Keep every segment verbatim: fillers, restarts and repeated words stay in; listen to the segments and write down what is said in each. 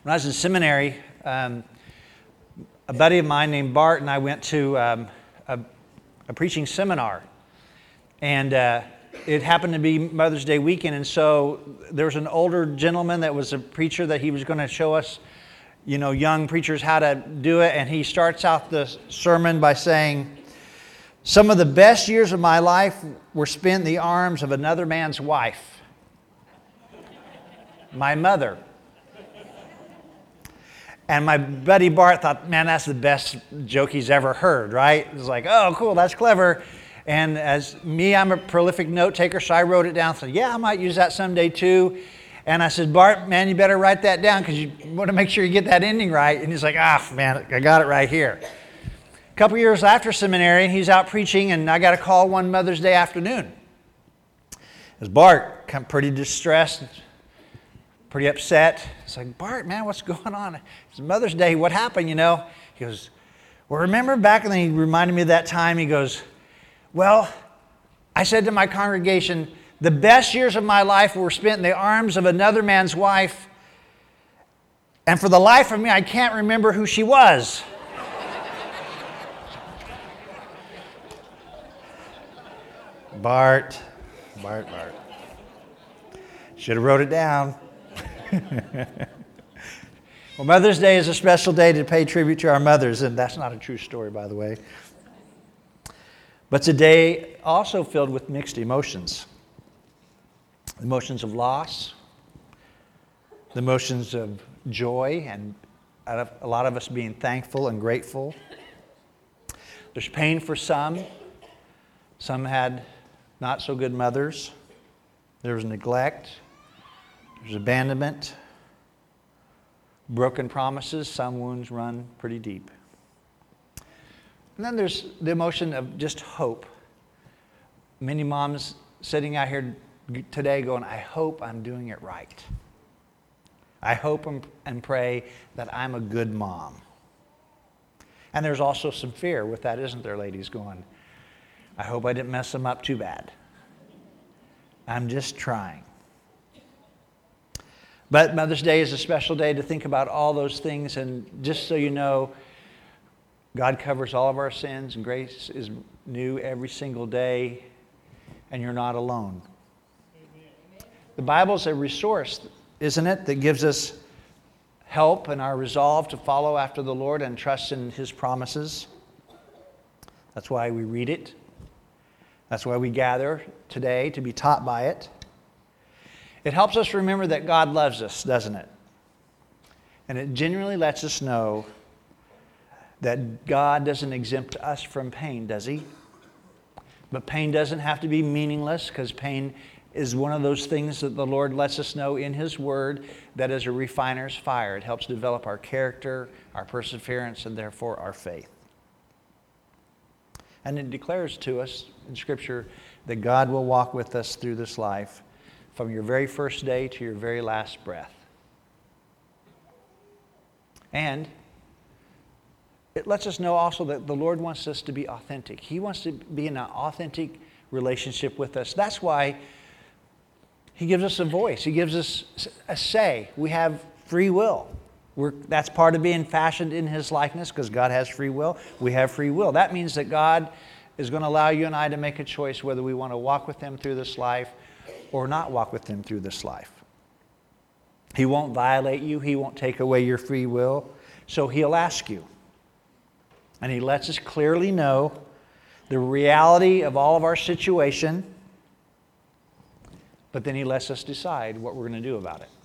When I was in seminary, um, a buddy of mine named Bart and I went to um, a, a preaching seminar. And uh, it happened to be Mother's Day weekend. And so there was an older gentleman that was a preacher that he was going to show us, you know, young preachers how to do it. And he starts out the sermon by saying, "Some of the best years of my life were spent in the arms of another man's wife, my mother." And my buddy Bart thought, man, that's the best joke he's ever heard, right? It was like, oh, cool, that's clever. And as me, I'm a prolific note taker, so I wrote it down. So yeah, I might use that someday too. And I said, Bart, man, you better write that down because you want to make sure you get that ending right. And he's like, ah, man, I got it right here. A couple years after seminary, he's out preaching, and I got a call one Mother's Day afternoon. It was Bart, kind of pretty distressed, pretty upset. It's like, Bart, man, what's going on? It's Mother's Day. What happened, you know? He goes, well, remember back, and then he reminded me of that time. He goes, well, I said to my congregation, the best years of my life were spent in the arms of another man's wife, and for the life of me, I can't remember who she was. Bart, Bart, Bart. Should have wrote it down. Well, Mother's Day is a special day to pay tribute to our mothers, and that's not a true story, by the way. But it's a day also filled with mixed emotions. Emotions of loss, the emotions of joy, and a lot of us being thankful and grateful. There's pain for some. Some had not so good mothers. There was neglect. There's abandonment. Broken promises. Some wounds run pretty deep. And then there's the emotion of just hope. Many moms sitting out here today going, I hope I'm doing it right. I hope and pray that I'm a good mom. And there's also some fear with that, isn't there, ladies, going, I hope I didn't mess them up too bad. I'm just trying. But Mother's Day is a special day to think about all those things. And just so you know, God covers all of our sins, and grace is new every single day, and you're not alone. The Bible's a resource, isn't it, that gives us help in our resolve to follow after the Lord and trust in His promises. That's why we read it. That's why we gather today to be taught by it. It helps us remember that God loves us, doesn't it? And it genuinely lets us know that God doesn't exempt us from pain, does He? But pain doesn't have to be meaningless, because pain is one of those things that the Lord lets us know in His Word that is a refiner's fire. It helps develop our character, our perseverance, and therefore our faith. And it declares to us in Scripture that God will walk with us through this life from your very first day to your very last breath. And it lets us know also that the Lord wants us to be authentic. He wants to be in an authentic relationship with us. That's why He gives us a voice. He gives us a say. We have free will. We're, that's part of being fashioned in His likeness, because God has free will. We have free will. That means that God is going to allow you and I to make a choice whether we want to walk with Him through this life or not walk with Him through this life. He won't violate you. He won't take away your free will. So He'll ask you. And He lets us clearly know the reality of all of our situation, but then He lets us decide what we're going to do about it.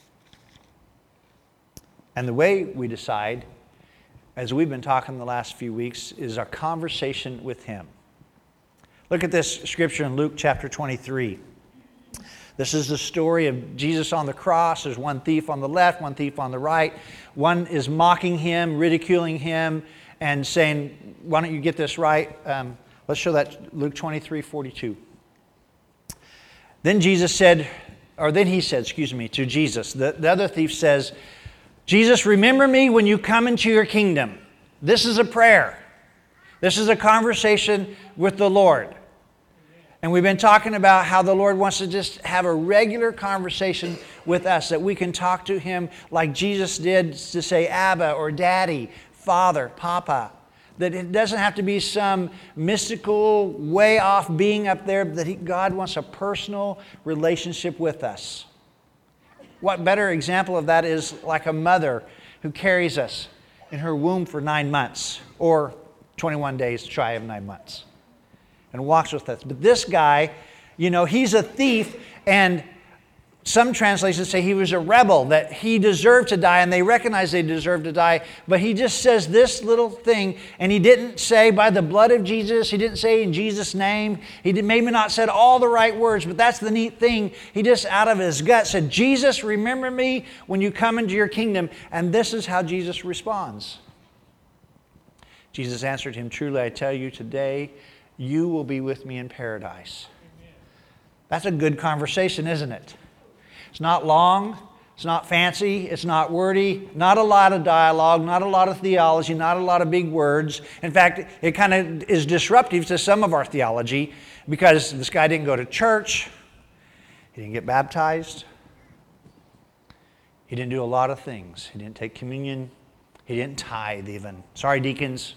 And the way we decide, as we've been talking the last few weeks, is our conversation with Him. Look at this scripture in Luke chapter twenty-three. This is the story of Jesus on the cross. There's one thief on the left, one thief on the right. One is mocking Him, ridiculing Him, and saying, why don't you get this right? Um, let's show that, Luke twenty-three forty-two. Then Jesus said, or then he said, excuse me, to Jesus. The, the other thief says, Jesus, remember me when you come into your kingdom. This is a prayer. This is a conversation with the Lord. And we've been talking about how the Lord wants to just have a regular conversation with us, that we can talk to him like Jesus did to say Abba or Daddy, Father, Papa. That it doesn't have to be some mystical, way off being up there, that he, God wants a personal relationship with us. What better example of that is like a mother who carries us in her womb for nine months or twenty-one days shy of nine months and walks with us. But this guy, you know, he's a thief, and some translations say he was a rebel, that he deserved to die, and they recognize they deserved to die. But he just says this little thing, and he didn't say by the blood of Jesus. He didn't say in Jesus' name. He did, maybe not said all the right words, but that's the neat thing. He just out of his gut said, Jesus, remember me when you come into your kingdom. And this is how Jesus responds. Jesus answered him, truly I tell you, today you will be with me in paradise. Amen. That's a good conversation, isn't it? It's not long, it's not fancy, it's not wordy, not a lot of dialogue, not a lot of theology, not a lot of big words. In fact, it kind of is disruptive to some of our theology because this guy didn't go to church, he didn't get baptized, he didn't do a lot of things. He didn't take communion, he didn't tithe even. Sorry, deacons.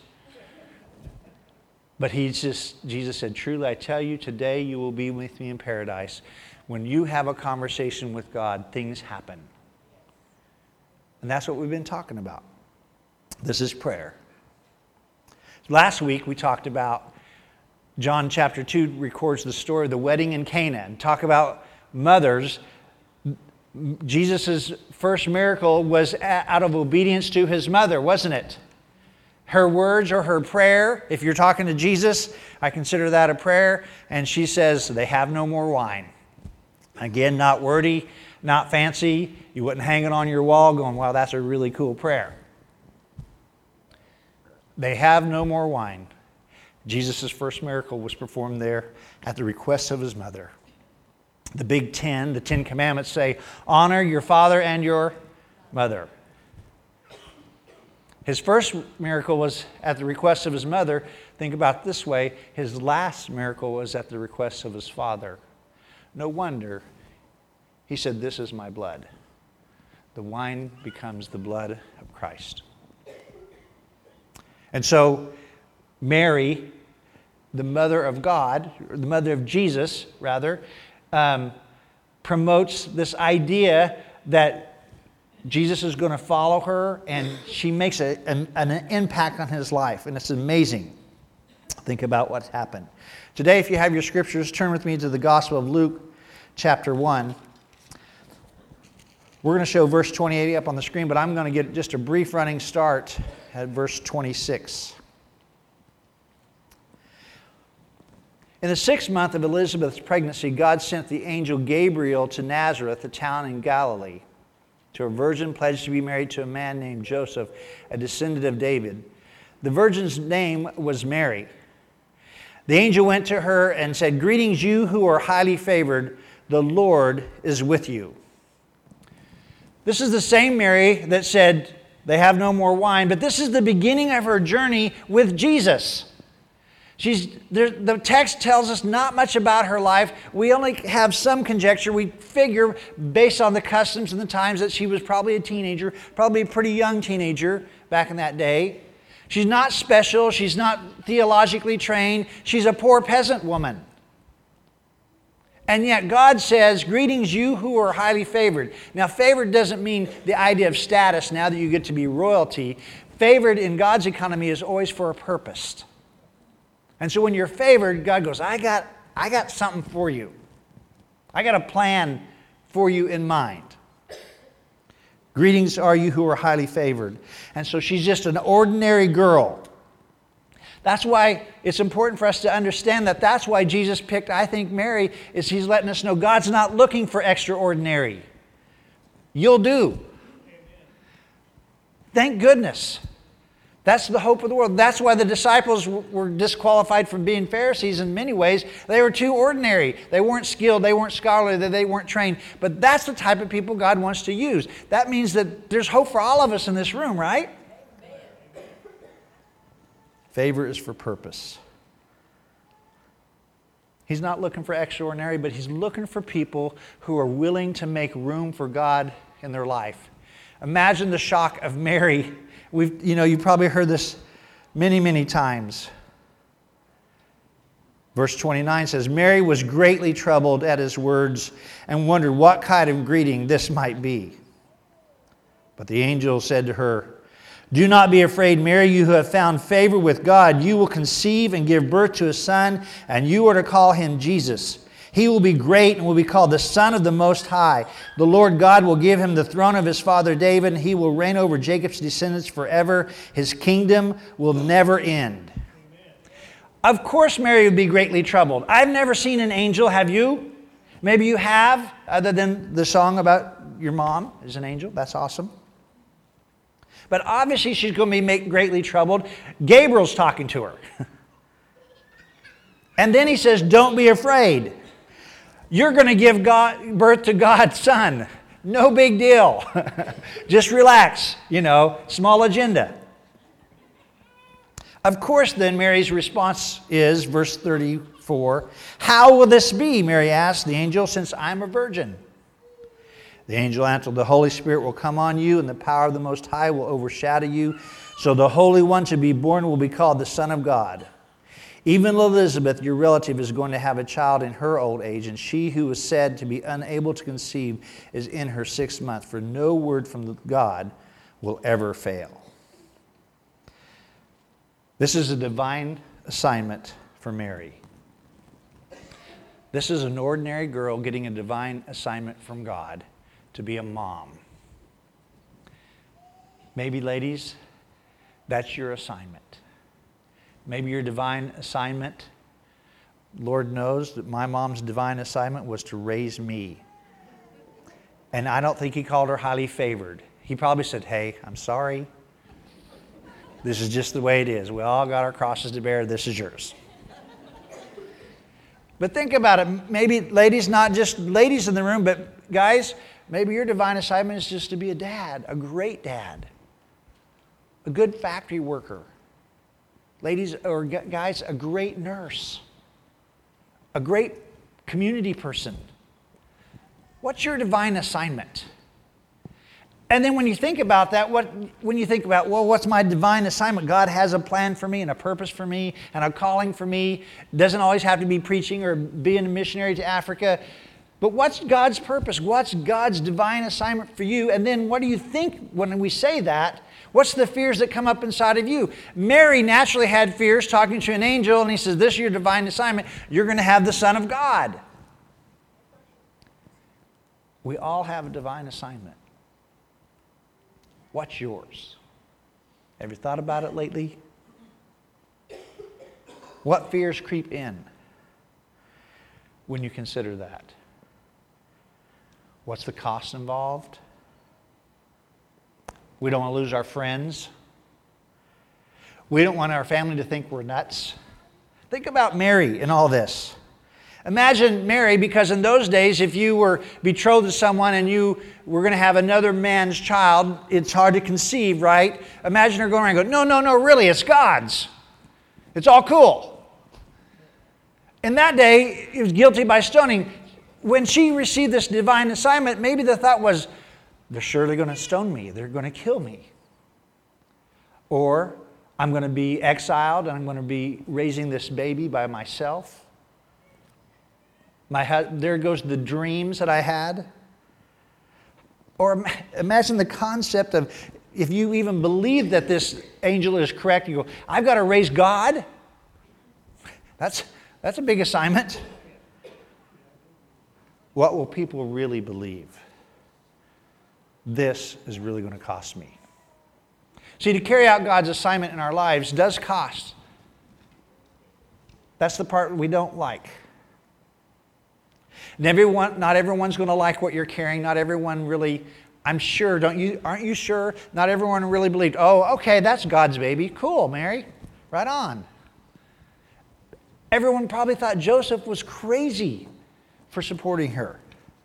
But he just, Jesus said, truly I tell you, today you will be with me in paradise. When you have a conversation with God, things happen. And that's what we've been talking about. This is prayer. Last week we talked about John chapter two records the story of the wedding in Cana, and talk about mothers. Jesus' first miracle was out of obedience to his mother, wasn't it? Her words or her prayer, if you're talking to Jesus, I consider that a prayer. And she says, they have no more wine. Again, not wordy, not fancy. You wouldn't hang it on your wall going, wow, that's a really cool prayer. They have no more wine. Jesus' first miracle was performed there at the request of his mother. The Big Ten, the Ten Commandments say, honor your father and your mother. His first miracle was at the request of his mother. Think about it this way. His last miracle was at the request of his father. No wonder he said, this is my blood. The wine becomes the blood of Christ. And so Mary, the mother of God, or the mother of Jesus, rather, um, promotes this idea that Jesus is going to follow her, and she makes a, an, an impact on his life, and it's amazing. Think about what's happened. Today, if you have your scriptures, turn with me to the Gospel of Luke, chapter one. We're going to show verse twenty-eight up on the screen, but I'm going to get just a brief running start at verse twenty-six. In the sixth month of Elizabeth's pregnancy, God sent the angel Gabriel to Nazareth, a town in Galilee, to a virgin pledged to be married to a man named Joseph, a descendant of David. The virgin's name was Mary. The angel went to her and said, greetings, you who are highly favored. The Lord is with you. This is the same Mary that said, they have no more wine, but this is the beginning of her journey with Jesus. She's, there, the text tells us not much about her life. We only have some conjecture. We figure, based on the customs and the times, that she was probably a teenager, probably a pretty young teenager back in that day. She's not special. She's not theologically trained. She's a poor peasant woman. And yet God says, greetings, you who are highly favored. Now, favored doesn't mean the idea of status now that you get to be royalty. Favored in God's economy is always for a purpose. And so when you're favored, God goes, I got, I got something for you. I got a plan for you in mind. Greetings are you who are highly favored. And so she's just an ordinary girl. That's why it's important for us to understand that that's why Jesus picked, I think, Mary, is he's letting us know God's not looking for extraordinary. You'll do. Thank goodness. That's the hope of the world. That's why the disciples were disqualified from being Pharisees in many ways. They were too ordinary. They weren't skilled. They weren't scholarly. They weren't trained. But that's the type of people God wants to use. That means that there's hope for all of us in this room, right? Favor is for purpose. He's not looking for extraordinary, but he's looking for people who are willing to make room for God in their life. Imagine the shock of Mary. We've, you know, you've probably heard this many, many times. Verse twenty-nine says, Mary was greatly troubled at his words and wondered what kind of greeting this might be. But the angel said to her, do not be afraid, Mary, you who have found favor with God. You will conceive and give birth to a son, and you are to call him Jesus. He will be great and will be called the Son of the Most High. The Lord God will give him the throne of his father David, and he will reign over Jacob's descendants forever. His kingdom will never end. Amen. Of course Mary would be greatly troubled. I've never seen an angel. Have you? Maybe you have, other than the song about your mom is an angel. That's awesome. But obviously she's going to be make, greatly troubled. Gabriel's talking to her. And then he says, don't be afraid. You're going to give God, birth to God's son. No big deal. Just relax. You know, small agenda. Of course, then, Mary's response is, verse thirty-four, how will this be, Mary asked the angel, since I'm a virgin? The angel answered, the Holy Spirit will come on you, and the power of the Most High will overshadow you. So the Holy One to be born will be called the Son of God. Even Elizabeth, your relative, is going to have a child in her old age, and she who was said to be unable to conceive is in her sixth month, for no word from God will ever fail. This is a divine assignment for Mary. This is an ordinary girl getting a divine assignment from God to be a mom. Maybe, ladies, that's your assignment. Maybe your divine assignment, Lord knows that my mom's divine assignment was to raise me. And I don't think he called her highly favored. He probably said, hey, I'm sorry. This is just the way it is. We all got our crosses to bear. This is yours. But think about it. Maybe ladies, not just ladies in the room, but guys, maybe your divine assignment is just to be a dad, a great dad, a good factory worker. Ladies or guys, a great nurse, a great community person. What's your divine assignment? And then when you think about that, what when you think about, well, what's my divine assignment? God has a plan for me and a purpose for me and a calling for me. It doesn't always have to be preaching or being a missionary to Africa. But what's God's purpose? What's God's divine assignment for you? And then what do you think when we say that? What's the fears that come up inside of you? Mary naturally had fears talking to an angel, and he says, this is your divine assignment. You're going to have the Son of God. We all have a divine assignment. What's yours? Have you thought about it lately? What fears creep in when you consider that? What's the cost involved? We don't want to lose our friends. We don't want our family to think we're nuts. Think about Mary in all this. Imagine Mary, because in those days, if you were betrothed to someone and you were going to have another man's child, it's hard to conceive, right? Imagine her going around and going, no, no, no, really, it's God's. It's all cool. In that day, he was guilty by stoning. When she received this divine assignment, maybe the thought was, they're surely going to stone me. They're going to kill me. Or I'm going to be exiled and I'm going to be raising this baby by myself. My, there goes the dreams that I had. Or imagine the concept of, if you even believe that this angel is correct, you go, I've got to raise God? That's, that's a big assignment. What will people really believe? This is really going to cost me. See, to carry out God's assignment in our lives does cost. That's the part we don't like. And everyone, not everyone's going to like what you're carrying. Not everyone really, I'm sure, don't you? Aren't you sure? Not everyone really believed, oh, okay, that's God's baby. Cool, Mary. Right on. Everyone probably thought Joseph was crazy for supporting her.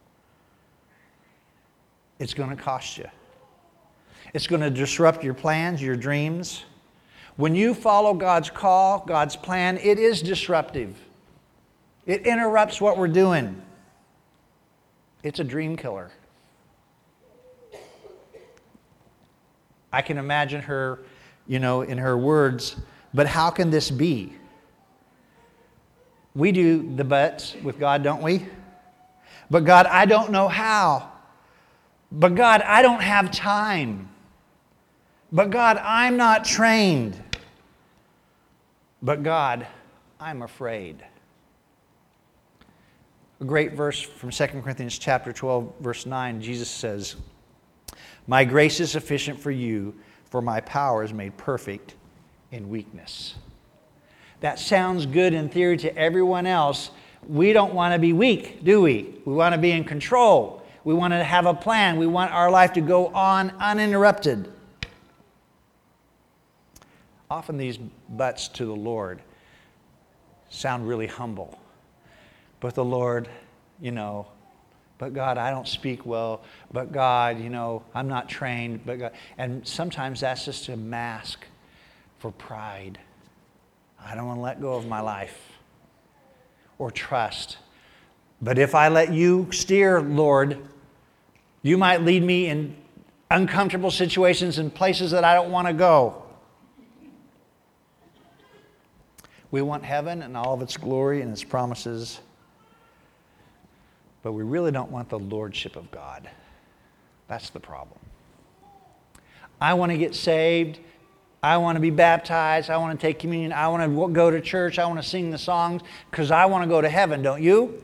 It's going to cost you. It's going to disrupt your plans, your dreams. When you follow God's call, God's plan, it is disruptive. It interrupts what we're doing. It's a dream killer. I can imagine her, you know, in her words, but how can this be? We do the buts with God, don't we? But God, I don't know how. But God, I don't have time. But God, I'm not trained. But God, I'm afraid. A great verse from Second Corinthians chapter twelve, verse nine, Jesus says, "My grace is sufficient for you, for my power is made perfect in weakness." That sounds good in theory to everyone else. We don't want to be weak, do we? We want to be in control. We want to have a plan. We want our life to go on uninterrupted. Often these buts to the Lord sound really humble. But the Lord, you know, but God, I don't speak well. But God, you know, I'm not trained. But God, and sometimes that's just a mask for pride. I don't want to let go of my life or trust. But if I let you steer, Lord, you might lead me in uncomfortable situations and places that I don't want to go. We want heaven and all of its glory and its promises. But we really don't want the lordship of God. That's the problem. I want to get saved. I want to be baptized. I want to take communion. I want to go to church. I want to sing the songs because I want to go to heaven, don't you?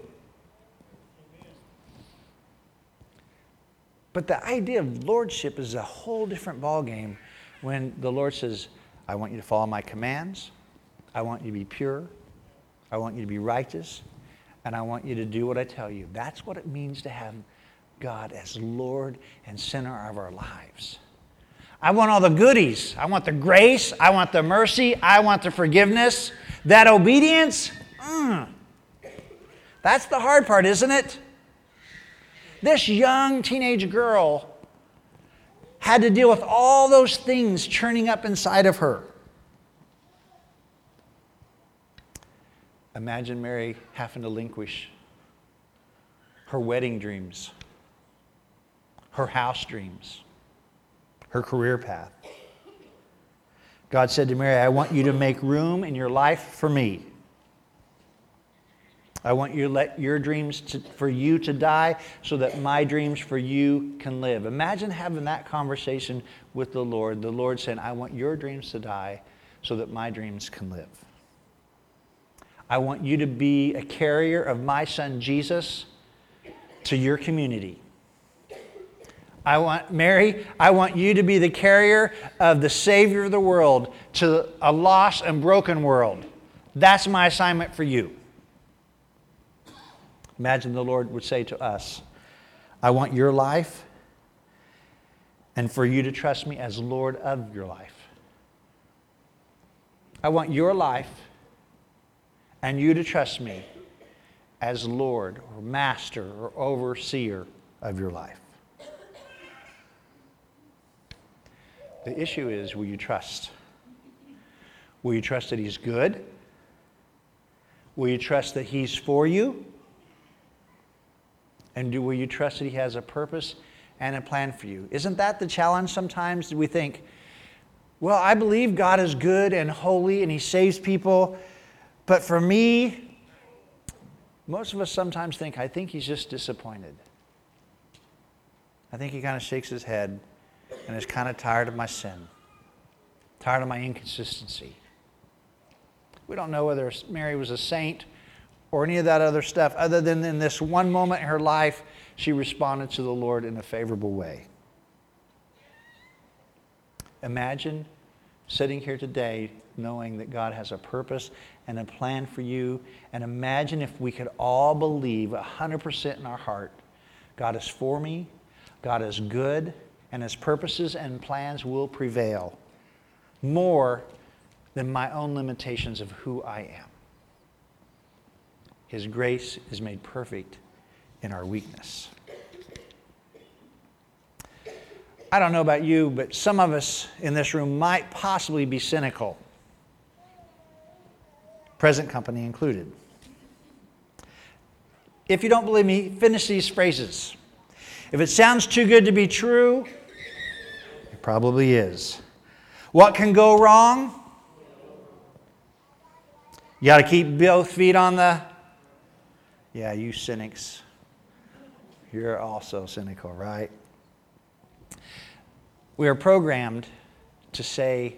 But the idea of lordship is a whole different ballgame when the Lord says, I want you to follow my commands. I want you to be pure. I want you to be righteous. And I want you to do what I tell you. That's what it means to have God as Lord and center of our lives. I want all the goodies. I want the grace. I want the mercy. I want the forgiveness. That obedience, mm, that's the hard part, isn't it? This young teenage girl had to deal with all those things churning up inside of her. Imagine Mary having to relinquish her wedding dreams, her house dreams, her career path. God said to Mary, I want you to make room in your life for me. I want you to let your dreams to, for you to die so that my dreams for you can live. Imagine having that conversation with the Lord. The Lord saying, I want your dreams to die so that my dreams can live. I want you to be a carrier of my son Jesus to your community. I want, Mary, I want you to be the carrier of the Savior of the world to a lost and broken world. That's my assignment for you. Imagine the Lord would say to us, I want your life and for you to trust me as Lord of your life. I want your life and you to trust me as Lord or Master or Overseer of your life. The issue is, will you trust? Will you trust that He's good? Will you trust that He's for you? And do, will you trust that He has a purpose and a plan for you? Isn't that the challenge sometimes? We think, well, I believe God is good and holy and He saves people. But for me, most of us sometimes think, I think He's just disappointed. I think He kind of shakes His head and is kind of tired of my sin, tired of my inconsistency. We don't know whether Mary was a saint or any of that other stuff, other than in this one moment in her life, she responded to the Lord in a favorable way. Imagine sitting here today knowing that God has a purpose and a plan for you. And imagine if we could all believe one hundred percent in our heart, God is for me, God is good, and His purposes and plans will prevail more than my own limitations of who I am. His grace is made perfect in our weakness. I don't know about you, but some of us in this room might possibly be cynical, present company included. If you don't believe me, finish these phrases. If it sounds too good to be true, it probably is. What can go wrong? You got to keep both feet on the... Yeah, you cynics. You're also cynical, right? We are programmed to say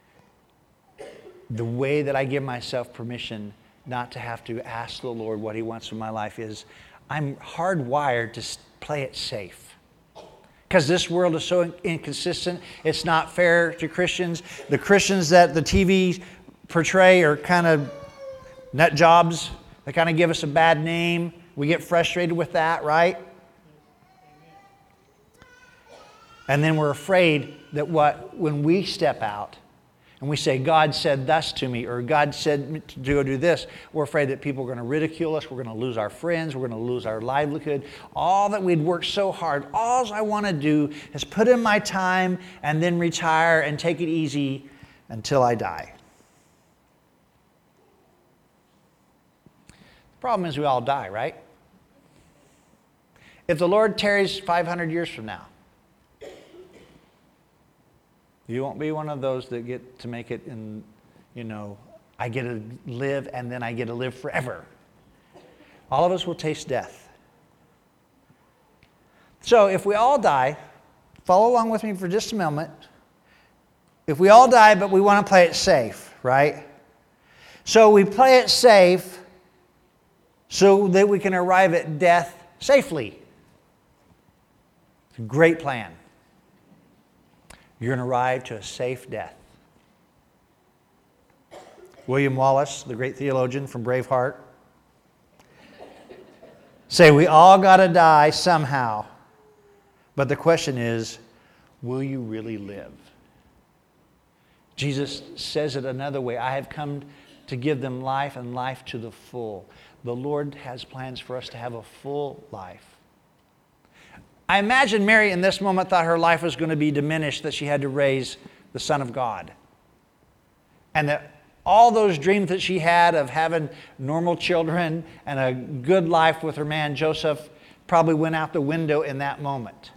the way that I give myself permission not to have to ask the Lord what He wants from my life is I'm hardwired to play it safe. Because this world is so inconsistent. It's not fair to Christians. The Christians that the T V portray are kind of nut jobs. They kind of give us a bad name. We get frustrated with that, right? And then we're afraid that what when we step out and we say, God said thus to me, or God said to go do this, we're afraid that people are going to ridicule us, we're going to lose our friends, we're going to lose our livelihood. All that we'd worked so hard, all I want to do is put in my time and then retire and take it easy until I die. The problem is we all die, right? If the Lord tarries five hundred years from now, you won't be one of those that get to make it in, you know, I get to live and then I get to live forever. All of us will taste death. So if we all die, follow along with me for just a moment. If we all die, but we want to play it safe, right? So we play it safe so that we can arrive at death safely. It's a great plan. You're going to arrive to a safe death. William Wallace, the great theologian from Braveheart, say we all got to die somehow. But the question is, will you really live? Jesus says it another way. I have come to give them life and life to the full. The Lord has plans for us to have a full life. I imagine Mary in this moment thought her life was going to be diminished, that she had to raise the Son of God. And that all those dreams that she had of having normal children and a good life with her man Joseph probably went out the window in that moment.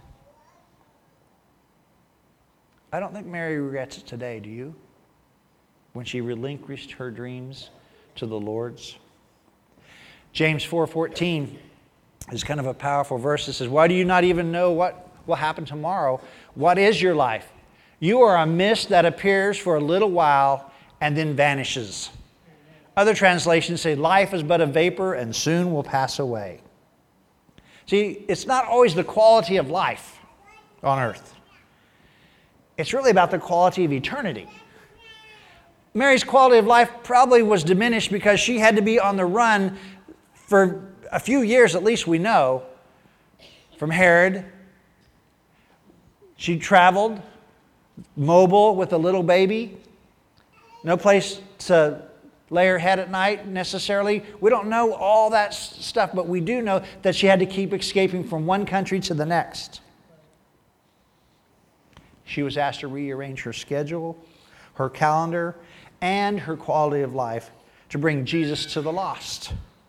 I don't think Mary regrets it today, do you? When she relinquished her dreams to the Lord's. James four fourteen is kind of a powerful verse. It says, why do you not even know what will happen tomorrow? What is your life? You are a mist that appears for a little while and then vanishes. Other translations say life is but a vapor and soon will pass away. See, it's not always the quality of life on earth. It's really about the quality of eternity. Mary's quality of life probably was diminished because she had to be on the run for a few years, at least we know, from Herod. She traveled, mobile with a little baby. No place to lay her head at night necessarily. We don't know all that stuff, but we do know that she had to keep escaping from one country to the next. She was asked to rearrange her schedule, her calendar, and her quality of life to bring Jesus to the lost.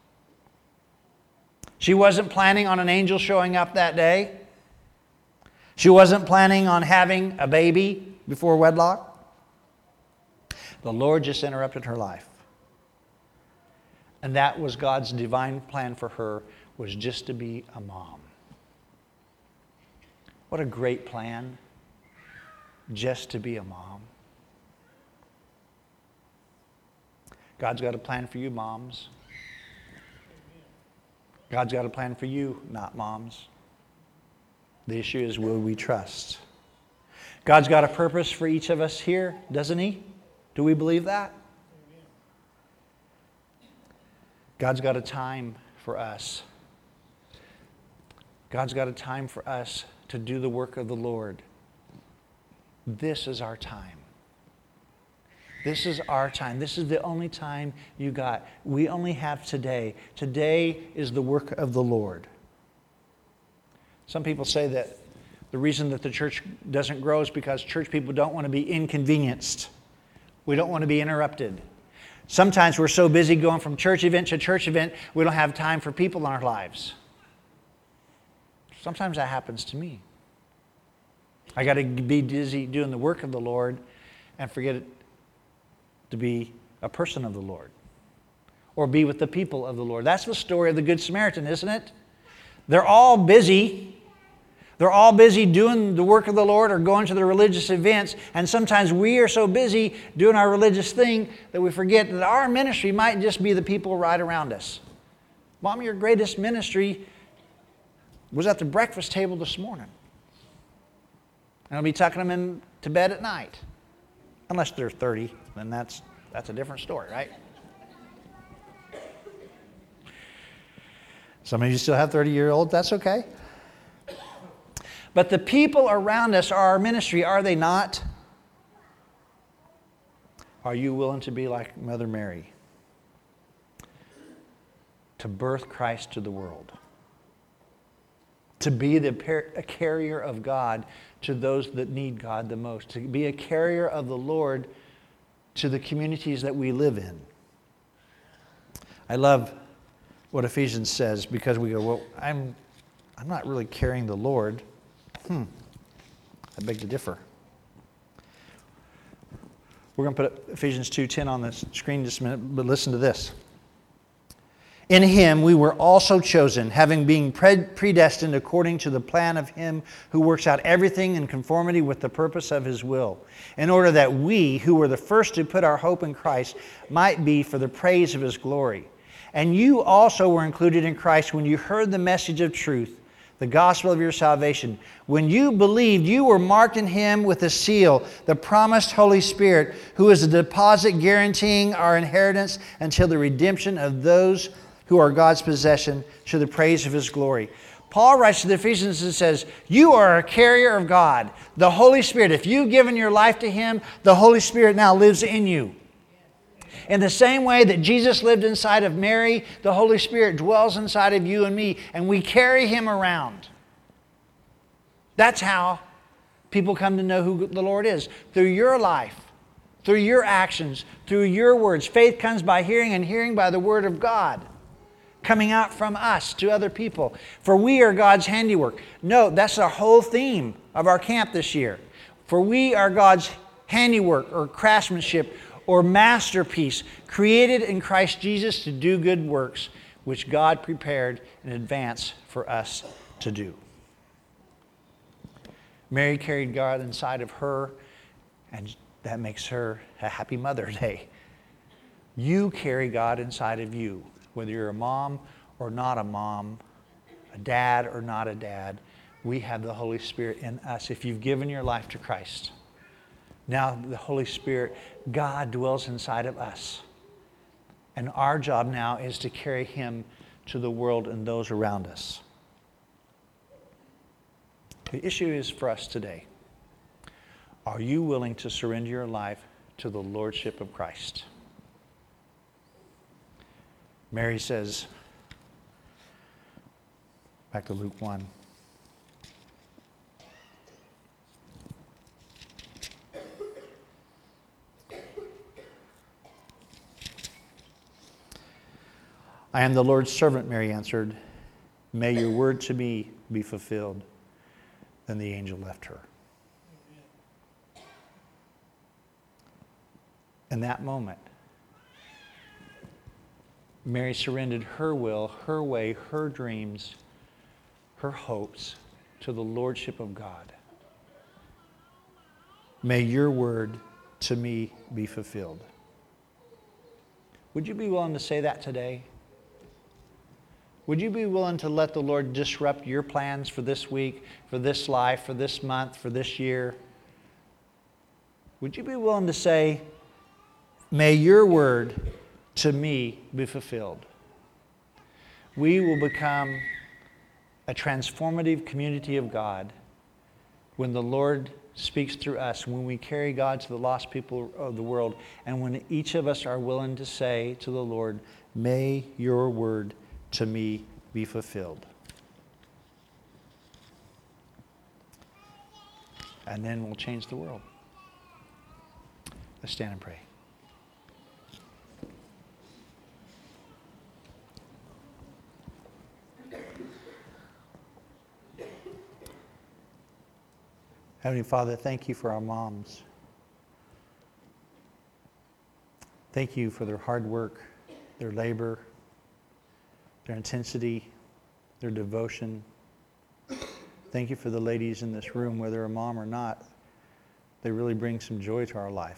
She wasn't planning on an angel showing up that day. She wasn't planning on having a baby before wedlock. The Lord just interrupted her life. And that was God's divine plan for her, was just to be a mom. What a great plan, just to be a mom. God's got a plan for you, moms. God's got a plan for you, not moms. The issue is, will we trust? God's got a purpose for each of us here, doesn't He? Do we believe that? God's got a time for us. God's got a time for us to do the work of the Lord. This is our time. This is our time. This is the only time you got. We only have today. Today is the work of the Lord. Some people say that the reason that the church doesn't grow is because church people don't want to be inconvenienced. We don't want to be interrupted. Sometimes we're so busy going from church event to church event, we don't have time for people in our lives. Sometimes that happens to me. I got to be busy doing the work of the Lord and forget to be a person of the Lord or be with the people of the Lord. That's the story of the Good Samaritan, isn't it? They're all busy. They're all busy doing the work of the Lord or going to the religious events. And sometimes we are so busy doing our religious thing that we forget that our ministry might just be the people right around us. Mom, your greatest ministry was at the breakfast table this morning. And I'll be tucking them in to bed at night. Unless they're thirty, then that's, that's a different story, right? Some of you still have thirty-year-olds. That's okay. But the people around us are our ministry, are they not? Are you willing to be like Mother Mary? To birth Christ to the world. To be the par- a carrier of God to those that need God the most. To be a carrier of the Lord to the communities that we live in. I love what Ephesians says because we go, well, I'm, I'm not really carrying the Lord. Hmm, I beg to differ. We're going to put Ephesians two ten on the screen just a minute, but listen to this. In Him we were also chosen, having been predestined according to the plan of Him who works out everything in conformity with the purpose of His will, in order that we, who were the first to put our hope in Christ, might be for the praise of His glory. And you also were included in Christ when you heard the message of truth, the gospel of your salvation. When you believed, you were marked in Him with a seal, the promised Holy Spirit, who is a deposit guaranteeing our inheritance until the redemption of those who are God's possession, to the praise of His glory. Paul writes to the Ephesians and says, you are a carrier of God. The Holy Spirit, if you've given your life to Him, the Holy Spirit now lives in you. In the same way that Jesus lived inside of Mary, the Holy Spirit dwells inside of you and me, and we carry Him around. That's how people come to know who the Lord is. Through your life, through your actions, through your words. Faith comes by hearing, and hearing by the Word of God, coming out from us to other people. For we are God's handiwork. No, that's the whole theme of our camp this year. For we are God's handiwork or craftsmanship or masterpiece, created in Christ Jesus to do good works, which God prepared in advance for us to do. Mary carried God inside of her, and that makes her a happy Mother Day. You carry God inside of you, whether you're a mom or not a mom, a dad or not a dad. We have the Holy Spirit in us. If you've given your life to Christ, now the Holy Spirit, God dwells inside of us. And our job now is to carry Him to the world and those around us. The issue is for us today. Are you willing to surrender your life to the Lordship of Christ? Mary says, back to Luke one. I am the Lord's servant, Mary answered. May your word to me be fulfilled. Then the angel left her. In that moment, Mary surrendered her will, her way, her dreams, her hopes to the Lordship of God. May your word to me be fulfilled. Would you be willing to say that today? Would you be willing to let the Lord disrupt your plans for this week, for this life, for this month, for this year? Would you be willing to say, may your word to me be fulfilled? We will become a transformative community of God when the Lord speaks through us, when we carry God to the lost people of the world, and when each of us are willing to say to the Lord, may your word to me be fulfilled. And then we'll change the world. Let's stand and pray. Heavenly Father, thank you for our moms. Thank you for their hard work, their labor, their intensity, their devotion. Thank you for the ladies in this room, whether a mom or not. They really bring some joy to our life.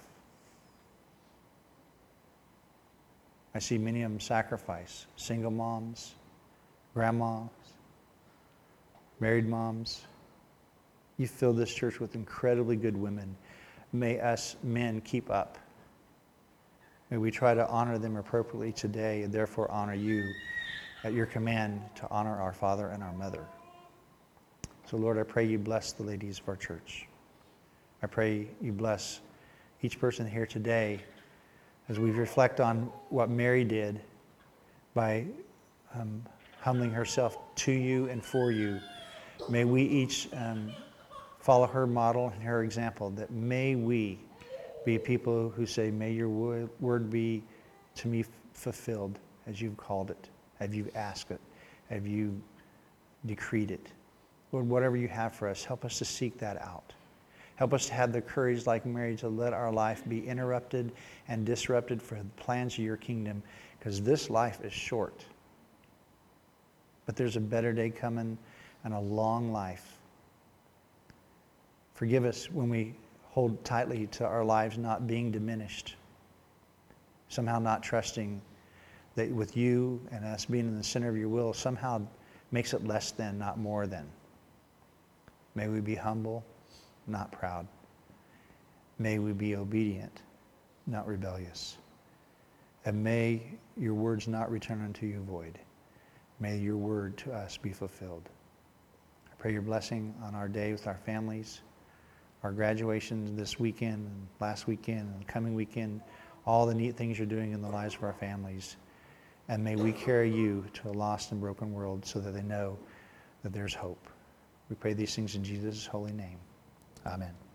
I see many of them sacrifice. Single moms, grandmas, married moms. You fill this church with incredibly good women. May us men keep up. May we try to honor them appropriately today and therefore honor you at your command to honor our father and our mother. So Lord, I pray you bless the ladies of our church. I pray you bless each person here today as we reflect on what Mary did by um, humbling herself to you and for you. May we each um, follow her model and her example, that may we be people who say, may your word be to me fulfilled as you've called it, have you asked it, have you decreed it. Lord, whatever you have for us, help us to seek that out. Help us to have the courage like Mary to let our life be interrupted and disrupted for the plans of your kingdom, because this life is short. But there's a better day coming and a long life. Forgive us when we hold tightly to our lives not being diminished, somehow not trusting that with you and us being in the center of your will somehow makes it less than, not more than. May we be humble, not proud. May we be obedient, not rebellious. And may your words not return unto you void. May your word to us be fulfilled. I pray your blessing on our day with our families, our graduations this weekend, and last weekend, and coming weekend, all the neat things you're doing in the lives of our families. And may we carry you to a lost and broken world so that they know that there's hope. We pray these things in Jesus' holy name. Amen.